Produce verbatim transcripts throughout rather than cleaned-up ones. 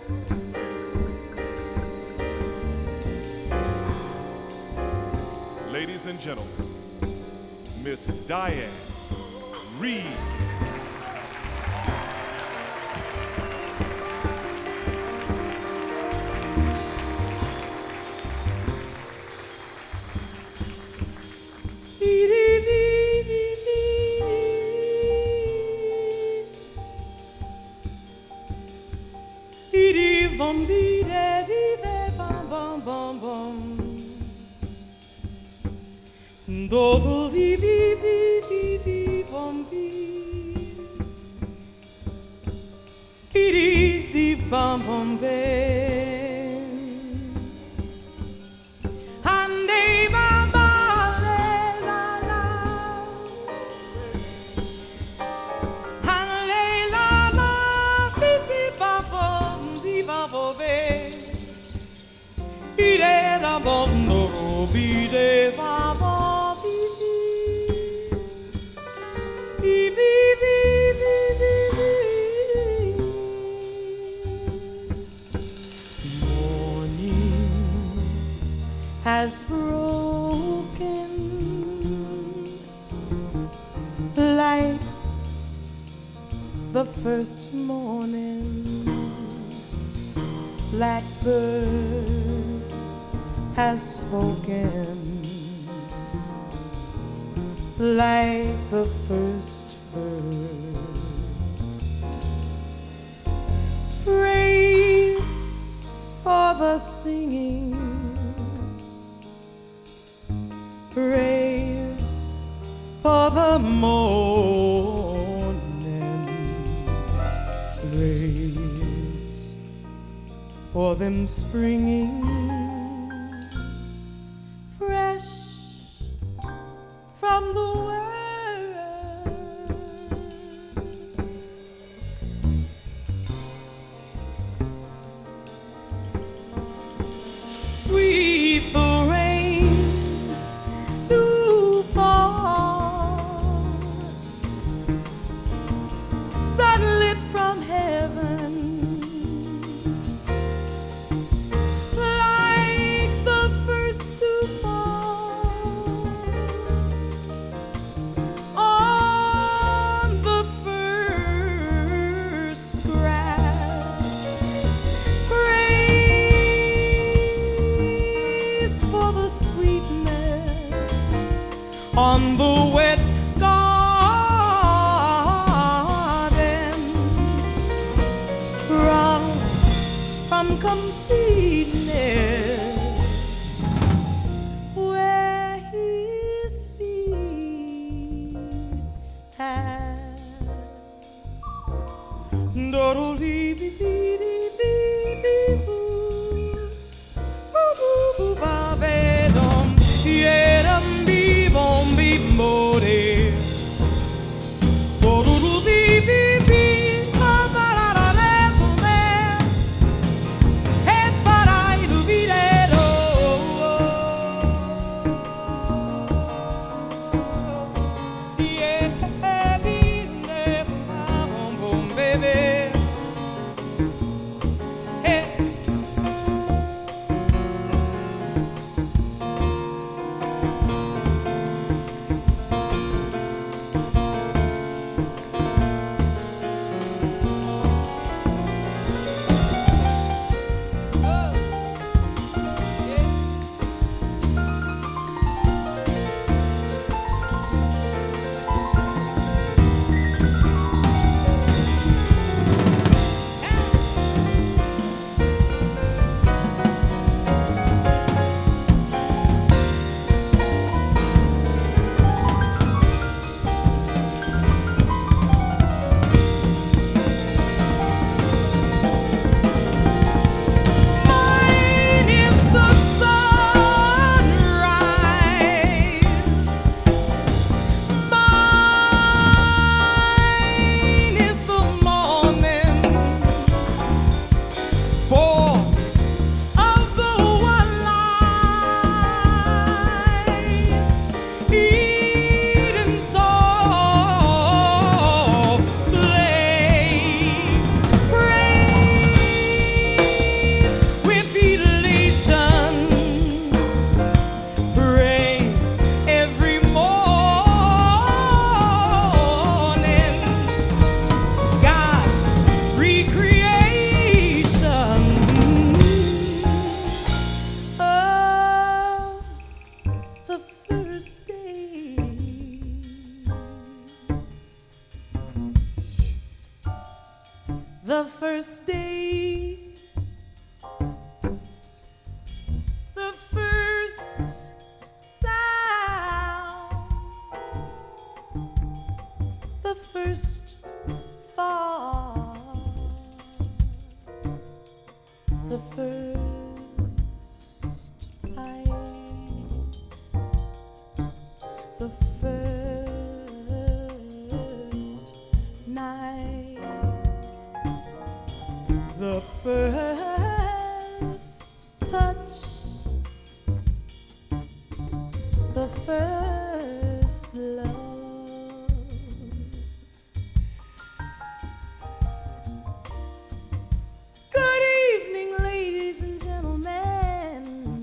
Ladies and gentlemen, Miss Diane Reed. Bum dee da dee da bum bum bum bum. Doodle dee dee dee dee dee bum dee. Dee dee dee bum bum bam. Hande ba ba le la la. Hande la la dee dee ba bum dee ba bo be. Dee da da bum do be de ba ba. Has broken like the first morning. Blackbird has spoken like the first bird. Praise for the singing, praise for the morning, praise for them springing fresh from the world. Sweet the rain do fall, sunlit from heaven, like the first to fall on the first grass. Praise for the sweetness on the wet garden, sprung from completeness, where his feet pass. Doodle-dee-dee-dee-dee-dee-boo. Boo-boo-boo-ba-be-dum. Yeah-dum-dee-bom-bee-mo-dee. Doodle-dee-dee-dee-ba-ba-da-da-da-boo-be. Hey-ba-da-dee-doo-bee-dee-do. Yeah-dee-dee-ba-bum-bum, baby. first day, the first sound, the first thought, the first light, the first night, the first touch, the first love. Good evening, ladies and gentlemen.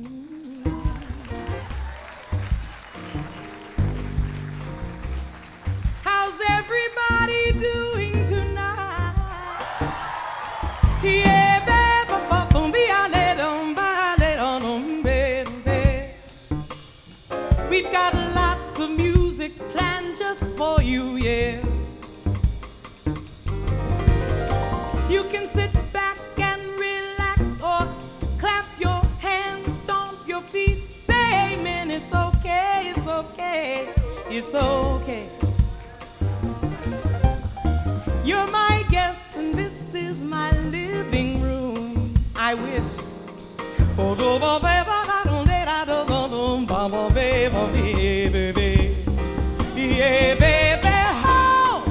How's everybody doing tonight? Yeah, baby, boom, be a little, by little, baby. We've got lots of music planned just for you, yeah. You can sit back and relax or clap your hands, stomp your feet, say amen. It's okay, it's okay, it's okay. You're my guest and this is my living room. I wish. Yeah, baby. Oh!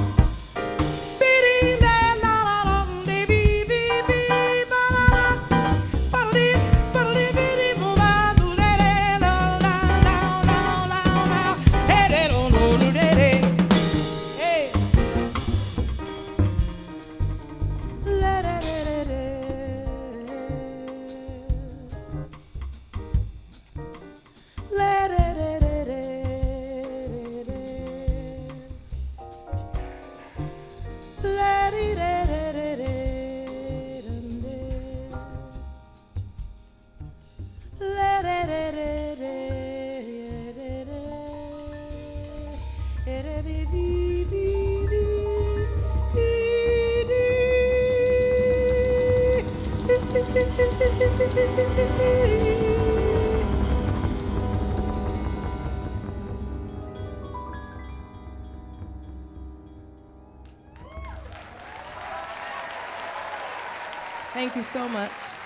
Thank you so much.